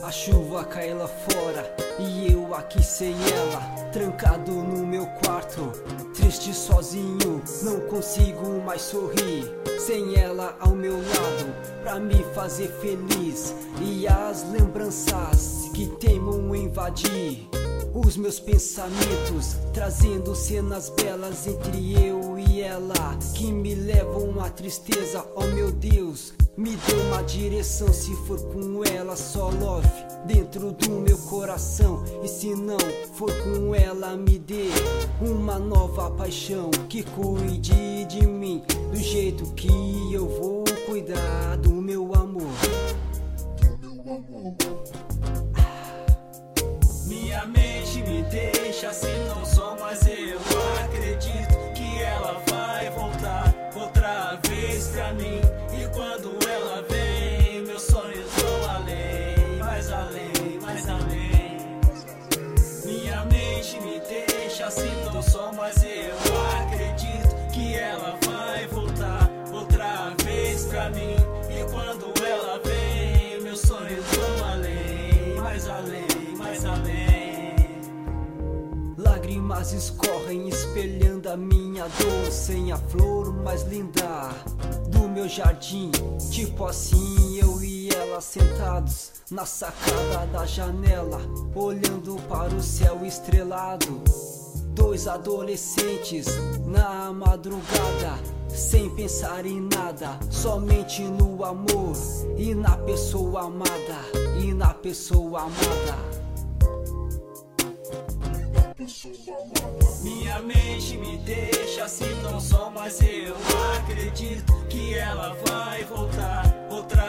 A chuva cai lá fora e eu aqui sem ela, trancado no meu quarto, triste sozinho, não consigo mais sorrir. Sem ela ao meu lado, pra me fazer feliz. E as lembranças que teimam invadir os meus pensamentos, trazendo cenas belas entre eu e ela, que me levam à tristeza. Oh meu Deus, me dê uma direção, se for com ela só love dentro do meu coração. E se não for com ela, me dê uma nova paixão, que cuide de mim do jeito que eu vou cuidar do meu amor. Minha mente me deixa assim, não sou mais eu. Acredito que ela vai voltar outra vez pra mim. E quando ela vem, meus sonhos vão além, mais além, mais além. Minha mente me deixa assim, não sou mais eu. Acredito que ela vai voltar outra vez pra mim. E quando ela vem, meus sonhos vão além, mais além, mais além. Lágrimas escorrem espelhando a minha dor, sem a flor mais linda do meu jardim. Tipo assim, eu e ela sentados na sacada da janela, olhando para o céu estrelado. Dois adolescentes na madrugada, sem pensar em nada, somente no amor e na pessoa amada, e na pessoa amada. Minha mente me deixa assim, não sou mais eu. Acredito que ela vai voltar outra